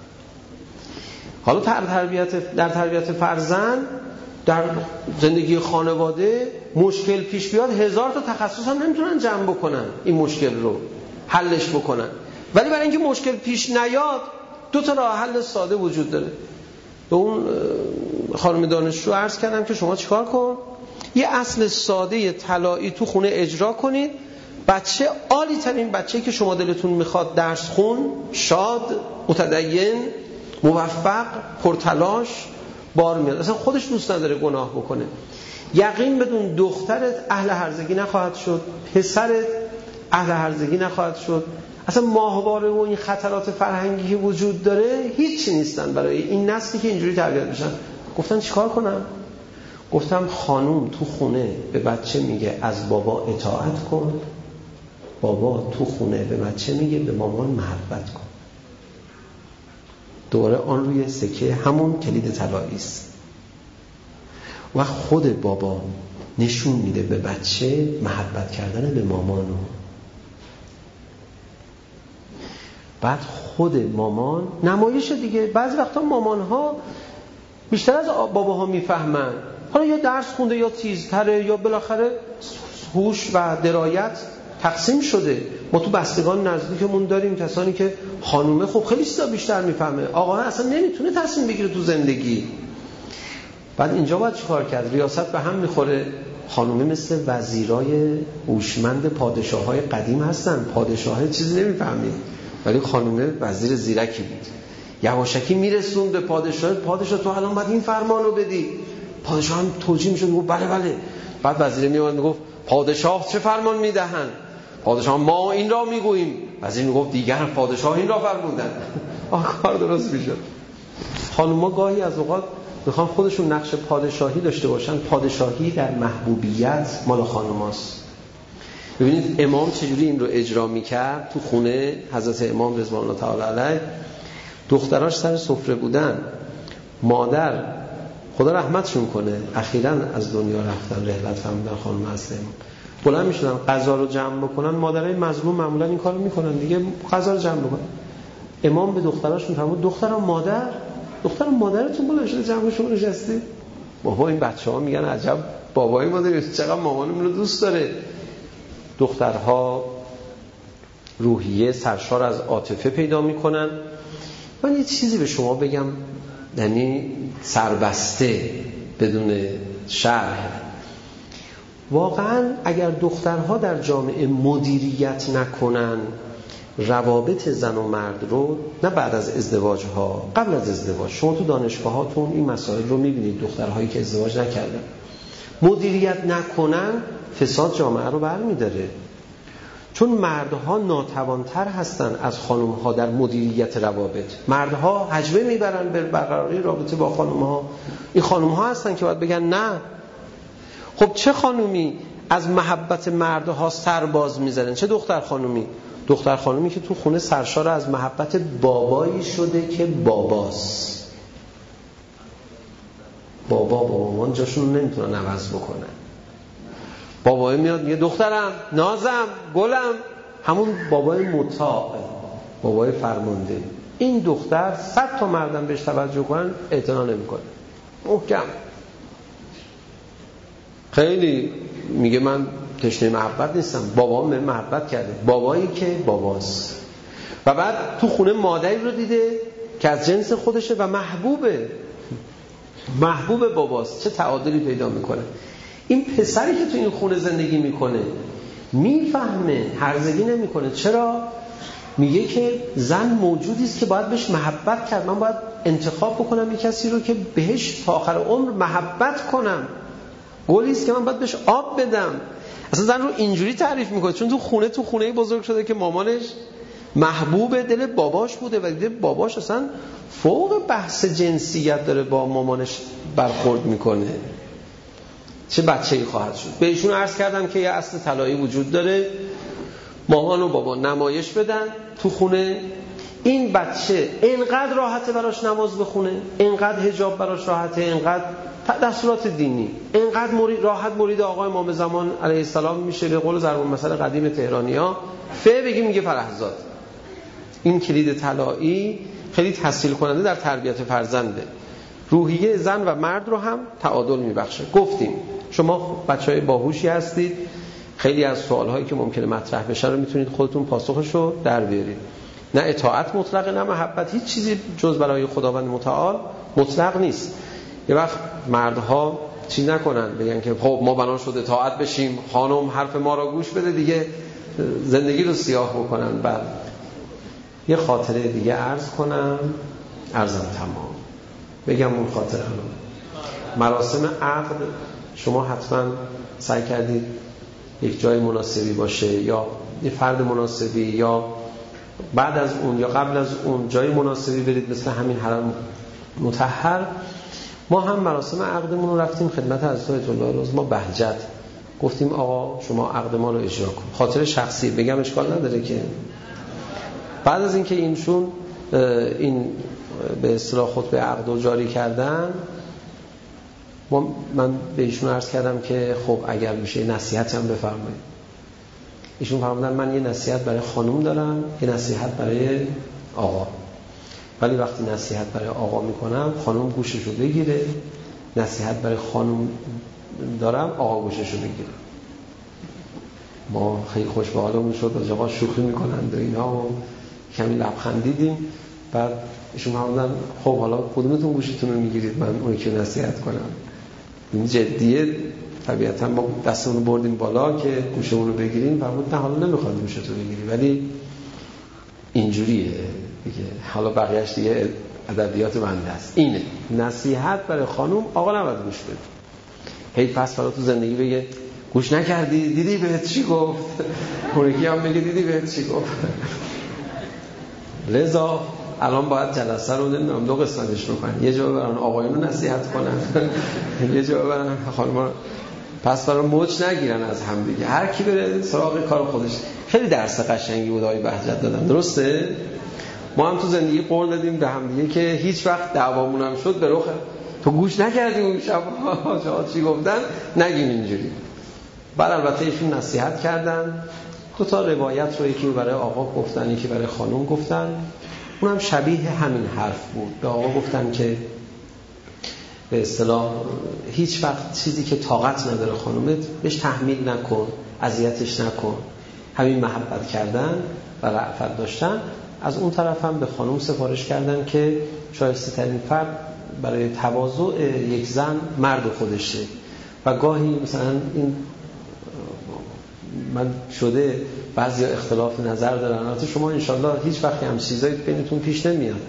حالا در تربیت فرزند، در زندگی خانواده مشکل پیش بیاد، 1000 تا تخصص هم نمیتونن جمع بکنن این مشکل رو حلش بکنن. ولی برای اینکه مشکل پیش نیاد 2 تا راه حل ساده وجود داره. به اون خانم دانشجو عرض کردم که شما چیکار کن، یه اصل ساده طلایی تو خونه اجرا کنید، بچه عالی ترین بچه‌ای که شما دلتون میخواد، درس خون، شاد، متدین، موفق، پرتلاش، بار میاد، اصلا خودش دوست نداره گناه بکنه. یقین بدون دخترت اهل هرزگی نخواهد شد، پسرت اهل هرزگی نخواهد شد. اصلا ماهواره و این خطرات فرهنگی که وجود داره هیچ نیستن برای این نسلی که اینجوری تربیت بشن. گفتن چیکار کنم؟ گفتم خانوم تو خونه به بچه میگه از بابا اطاعت کن، بابا تو خونه به بچه میگه به مامان محبت کن. دوره آن روی سکه همون کلید طلایی است. و خود بابا نشون میده به بچه محبت کردن به مامانو. بعد خود مامان نمایش دیگه. بعضی وقتا مامان ها بیشتر از باباها میفهمن، حالا یا درس خونده یا تیزتره یا بالاخره هوش و درایت تقسیم شده. ما تو بستگان نزدیکمون داریم کسانی که خانومه خب خیلی چیزا بیشتر میفهمه، آقا اصلا نمیتونه تصمیم بگیره تو زندگی. بعد اینجا باید چیکار کرد؟ ریاست به هم میخوره. خانومه مثل وزیرای هوشمند پادشاه‌های قدیم هستن. پادشاه چیزی نمیفهمید، ولی خانومه وزیر زیرکی بود، یواشکی میرسوند به پادشاه. پادشاه تو الان باید این فرمانو بدی. پادشاه هم توجیه میشد، میگفت بله بله. بعد وزیر میومد میگفت پادشاه چه فرمان میدهند؟ پادشاه ما این را میگوییم. وزیر میگفت دیگر پادشاه این را فرمودند. کار درست میشد. خانوما گاهی از اوقات میخوان خودشون نقش پادشاهی داشته باشن. پادشاهی در محبوبیت مال خانوماست. ببینید امام چجوری این رو اجرا میکرد تو خونه حضرت امام رضوان الله تعالی علیه. دختراش سر سفره بودن، مادر خدا رحمتشون کنه اخیراً از دنیا رفتن، رحلت فرمودن خانم اصل امام. بلند میشدن غذا رو جمع بکنن، مادرای مظلوم معمولا این کارو میکنن دیگه، غذا رو جمع بکنن. امام به دختراش میفرمود دخترم مادرتون بلند شده جمع شما نشستی؟ بابا این بچه‌ها میگن عجب بابایی ما داریم، چقدر مامانمون رو دوست داره. دخترها روحیه سرشار از عاطفه پیدا میکنن. من یه چیزی به شما بگم، یعنی سربسته بدون شرح. واقعا اگر دخترها در جامعه مدیریت نکنن روابط زن و مرد رو، نه بعد از ازدواج ها، قبل از ازدواج، شما تو دانشگاه هاتون این مسائل رو میبینید، دخترهایی که ازدواج نکردن مدیریت نکنن فساد جامعه رو برمیداره. چون مردها ناتوانتر هستن از خانمها در مدیریت روابط. مردها حجمه میبرن به برقراری رابطه با خانمها. این خانمها هستن که باید بگن نه. خب چه خانومی از محبت مردها سر باز میزنن؟ چه دختر خانومی؟ دختر خانومی که تو خونه سرشار از محبت بابایی شده که باباست. بابا مامان جاشون نمیتونن عوض بکنن. بابای میاد میگه دخترم، نازم، گلم، همون بابای مطاع، بابای فرمانده. این دختر 100 تا مردم بهش توجه کنن اعتنا نمیکنه، محکم. خیلی میگه من تشنه محبت نیستم، بابام به محبت کرده، بابایی که باباست. و بعد تو خونه مادری رو دیده که از جنس خودشه و محبوب باباست. چه تعادلی پیدا میکنه. این پسری که تو این خونه زندگی میکنه میفهمه، هرزگی نمیکنه. چرا؟ میگه که زن موجودی است که باید بهش محبت کرد. من باید انتخاب بکنم یک کسی رو که بهش تا آخر عمر محبت کنم. گلی است که من باید بهش آب بدم. اصلا زن رو اینجوری تعریف میکنه، چون تو خونه بزرگ شده که مامانش محبوب دل باباش بوده و دیده باباش اصلا فوق بحث جنسیت داره با مامانش برخورد میکنه. چه بچه‌ای خواهد شد. به ایشون عرض کردم که یه اصل طلایی وجود داره، مامان و بابا نمایش بدن تو خونه. این بچه اینقدر راحته براش نماز بخونه، اینقدر حجاب براش راحته، اینقدر دستورات دینی، اینقدر راحت مرید آقای امام زمان علیه السلام میشه. به قول ضرب المثل قدیم تهرانی‌ها بگیم میگه فرهزاد. این کلید طلایی خیلی تسهیل کننده در تربیت فرزنده. روحیه زن و مرد رو هم تعادل میبخشه. گفتیم شما بچهای باهوشی هستید، خیلی از سوالهایی که ممکنه مطرح بشه رو میتونید خودتون پاسخش رو در بیارید. نه اطاعت مطلقه، نه محبت. هیچ چیزی جز برای خداوند متعال مطلق نیست. یه وقت مردها چی نکنن، بگن که خب ما بنا شده اطاعت بشیم، خانم حرف ما رو گوش بده دیگه، زندگی رو سیاه بکنن. بعد یه خاطره دیگه عرضم تمام بگم اون خاطره رو. مراسم عقد شما حتما سعی کردید یک جای مناسبی باشه، یا یه فرد مناسبی، یا بعد از اون یا قبل از اون جای مناسبی برید، مثل همین حرم مطهر. ما هم مراسم عقدمون رو رفتیم خدمت حضرت آیت الله العظمی بهجت، گفتیم آقا شما عقد ما رو اجرا کن. خاطر شخصی بگم اشکال نداره که بعد از اینکه این به اصطلاح خطبه عقد رو جاری کردن، من به ایشون عرض کردم که خب اگر میشه نصیحت هم بفرمایید. ایشون فرمودن من یه نصیحت برای خانم دارم، یه نصیحت برای آقا. ولی وقتی نصیحت برای آقا میکنم خانم گوششو بگیره، نصیحت برای خانم دارم آقا گوششو بگیره. ما خیلی خوش به حالمون شد، آقا شوخی میکنند و اینا، و کمی لبخندیدیم. بعد ایشون فرمودن خب حالا کدومتون گوشتون رو میگیرید من اون که نصیحت کنم؟ این جدیه. طبیعتا ما دستمون رو بردیم بالا که گوشمون رو بگیریم. فرمود نه حالا نمیخواد گوشتو بگیری، ولی اینجوریه دیگه، حالا بقیه‌اش دیگه ادبیات بنده است. اینه نصیحت برای خانم، آقا نباید گوش بده. هی پس فرا تو زندگی بگه گوش نکردی، دیدی بهت چی گفت، اونکی هم میگه دیدی بهت چی گفت. لذا الان باید جلسه رو نمیدونم 2 قسمتش بکنن، یه جا برن آقایون رو نصیحت کنن، یه جا برن خانم‌ها. پس فرا موج نگیرن از هم دیگه، هر کی بره سراغ کار خودش. خیلی درس قشنگی بود آقای بهجت دادن، درسته؟ ما هم تو زندگی قول دادیم به هم دیگه که هیچ وقت دعوامون هم شد به رخ تو گوش نکردی اون شب چی گفتن نگیم اینجوری. بعد البته ایشون نصیحت کردن. 2 تا روایت رو، یکی برای آقا گفتن یکی برای خانم گفتن. اونم شبیه همین حرف بود. به آقا گفتن که به اصطلاح هیچ وقت چیزی که طاقت نداره خانومت بهش تحمیل نکن، اذیتش نکن. همین محبت کردن و رأفت داشتن. از اون طرف هم به خانم سفارش کردن که شایسته ترین فرد برای تواضع یک زن مرد خودشه. و گاهی مثلا این من شده بعضی اختلاف نظر دارن، البته شما انشالله هیچ وقتی هم چیزایی بینتون پیش نمیاد،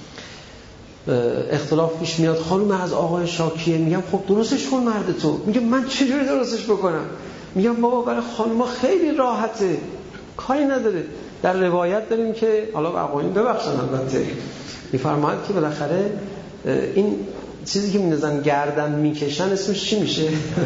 اختلاف پیش میاد، خانم از آقای شاکیه، میگم خب درستش کن مرد تو، میگم من چجوری درستش بکنم؟ میگم بابا برای خانم‌ها خیلی راحته، کاری نداره. در روایت داریم که حالا آقایون ببخشن البته میفرماید که بالاخره این چیزی که می‌نزن گردن میکشن اسمش چی میشه؟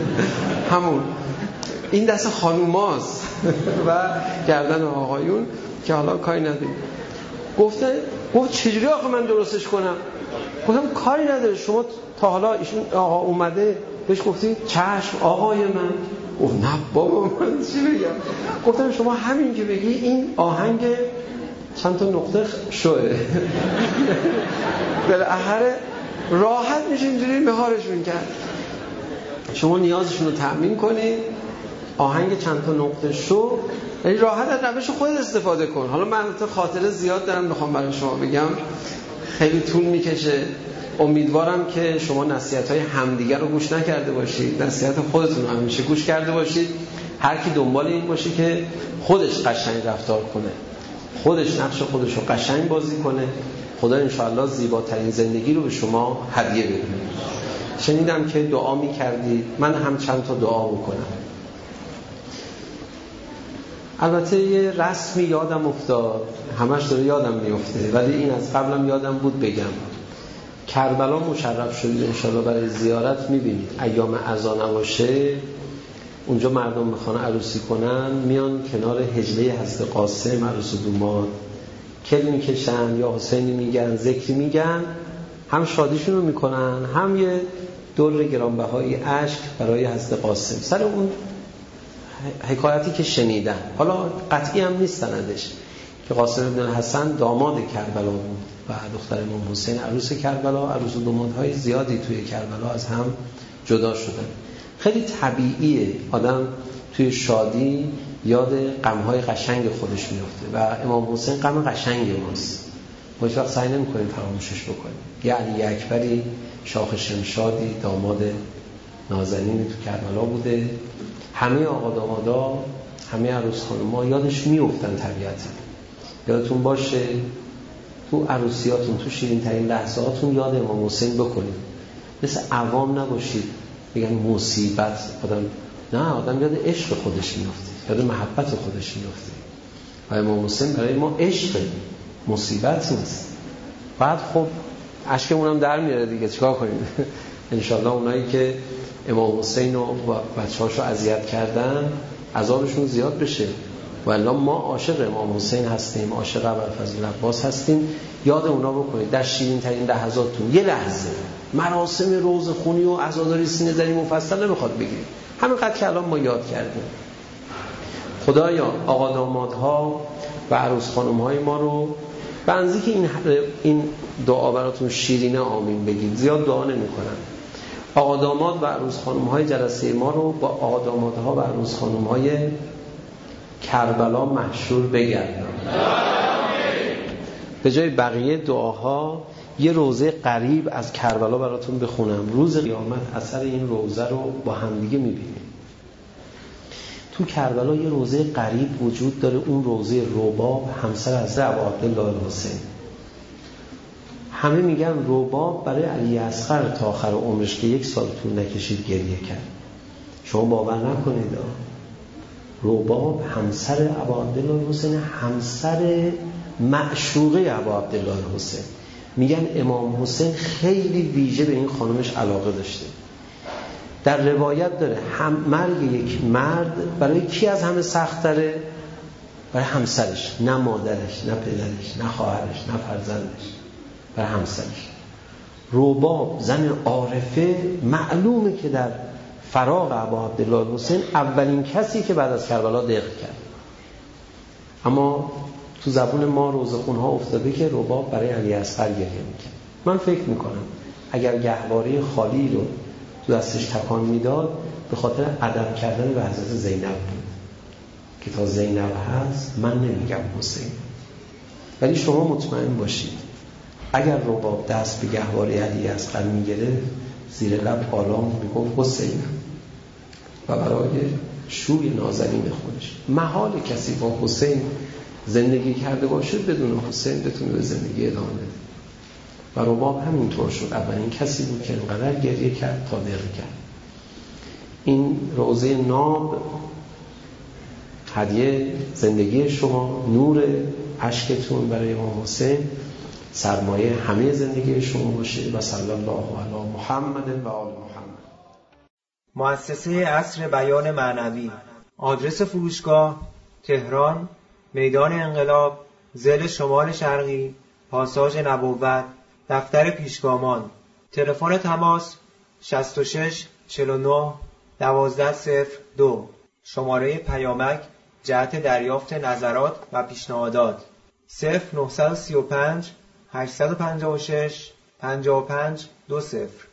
همون این دست خانوماست و گردن آقایون. که حالا کاری نداریم. گفت چجوری آخه من درستش کنم؟ گفتم کاری نداره، شما تا حالا ایشون آقا اومده بهش گفتی چشم آقای من؟ گفت نه بابا من چی بگم. گفتم شما همین که بگی این آهنگ چند تا نقطه شوه بالاخره راحت میشه اینجوری مهارشون کرد. شما نیازشون رو تأمین کنید، آهنگ چند تا نقطه شو، یعنی راحت از روش خود استفاده کن. حالا من خاطره زیاد دارم میخوام برای شما بگم، خیلی طول میکشه. امیدوارم که شما نصیحت‌های همدیگر رو گوش نکرده باشید، نصیحت خودتون رو همیشه گوش کرده باشید. هر کی دنبال این باشه که خودش قشنگ رفتار کنه، خودش نقش خودش رو قشنگ بازی کنه، خدا انشاءالله زیباترین زندگی رو به شما هدیه بده. شنیدم که دعا می‌کردید، من هم چند تا دعا بکنم. البته یه رسمی یادم افتاد، همش داره یادم میفته، ولی این از قبلم یادم بود بگم. کربلا مشرف شدید انشاءالله برای زیارت، میبینید ایام عزا نباشه اونجا مردم میخوان عروسی کنن، میان کنار حجله حضرت قاسم عروس و دوماد کل میکشن یا حسینی میگن، ذکری میگن، هم شادیشون رو میکنن، هم یه دور گرانبهایی اشک برای حضرت قاسم سر اون حکایتی که شنیدن. حالا قطعی هم نیست سندش که قاسم بن حسن داماد کربلا بود و دختر امام حسین عروس کربلا. عروس و دامادهای زیادی توی کربلا از هم جدا شدن. خیلی طبیعیه آدم توی شادی یاد غم‌های قشنگ خودش میفته و امام حسین غم قشنگ ماست. ما هیچ وقت سعی نمی‌کنیم فراموشش بکنیم. یه علی اکبری شاخ شمشادی داماد نازنینی تو کربلا بوده. همه آقا دامادا، همه عروس خانم‌ها یادش میافتن طبیعتا. یادتون باشه تو عروسیاتون، تو شیرین ترین لحظاتون یاد امام حسین بکنید. مثل عوام نباشید میگن مصیبت، آدم یاد عشق خودش میفته، یاد محبت خودش میفته. و امام حسین برای ما عشق، مصیبت نیست. بعد خب اشکمون هم در میاره دیگه، چیکار کنیم؟ انشالله اونایی که امام حسین و بچه‌هاشو اذیت کردن عذابشون زیاد بشه. والله ما عاشق امام حسین هستیم، عاشق ابوالفضل عباس هستیم. یاد اونا بکنید در شیرین ترین لحظاتتون. یه لحظه مراسم روز خونی و عزاداری سینه زنی مفصل نمیخواد بگیریم، همینقدر که الان ما یاد کردیم. خدایا آقا دامادها و عروس خانم‌های ما رو بنزی که این دعا براتون شیرینه آمین بگید، زیاد دعا نمی‌کنن. آقا داماد و عروس خانم‌های جلسه ما رو با آقا دامادها و عروس خانم‌های کربلا محشور بگردن. به جای بقیه دعاها یه روزه قریب از کربلا براتون بخونم. روز قیامت اثر این روزه رو با همدیگه می‌بینیم. تو کربلا یه روزه قریب وجود داره، اون روزه رباب همسر حضرت ابوعبدالله الحسین. همه میگن رباب برای علی اصغر تا آخر عمرش که 1 سال طول نکشید گریه کرد. شما باور نکنید رباب همسر ابوعبدالله الحسین، همسر معشوقه ابوعبدالله الحسین. میگن امام حسین خیلی ویژه به این خانمش علاقه داشته. در روایت داره مرگ یک مرد برای کی از همه سخت تره؟ برای همسرش، نه مادرش، نه پدرش، نه خواهرش، نه فرزندش، برای همسرش. رباب زن عارفه، معلومه که در فراق ابوعبدالله الحسین اولین کسی که بعد از کربلا دق کرد. اما تو زبون ما روزخونها افتاده که رباب برای علی اصغر گریه میکرد. من فکر میکنم اگر گهواره خالی رو تو دستش تکان میداد به خاطر ادب کردن به حضرت زینب بود که تا زینب هست من نمیگم حسین. ولی شما مطمئن باشید اگر رباب دست به گهواره علی اصغر میگرفت زیر لب آرام میگفت حسین و برای شوی نازنین خودش. محال کسی با حسین زندگی کرده باشه بدون حسین بتونه به زندگی ادامه بده. و رباب همینطور شد، اولین کسی بود که انقدر گریه کرد تا دق کرد. این روزه ناب هدیه زندگی شما، نور اشکتون برای امام حسین سرمایه همه زندگی شما باشه. و صلی الله علی محمد و آل محمد. مؤسسه عصر بیان معنوی. آدرس فروشگاه تهران میدان انقلاب، ضلع شمال شرقی، پاساژ نبوت، دفتر پیشگامان. تلفن تماس 66 49 1202. شماره پیامک جهت دریافت نظرات و پیشنهادات 0935 856 55 20.